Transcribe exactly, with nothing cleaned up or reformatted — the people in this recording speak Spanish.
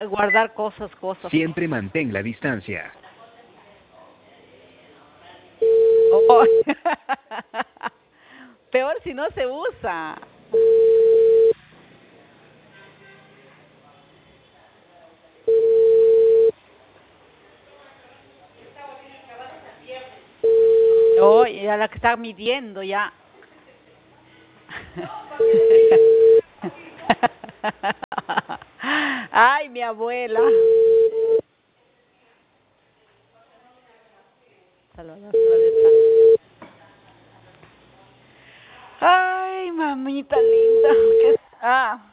guardar cosas, cosas. Siempre mantén la distancia. Oh. Peor si no se usa. Oh, ya la que está midiendo ya. Ay, mi abuela. Salvador Floresta. Ay, mamita linda. ¿Qué? Ah.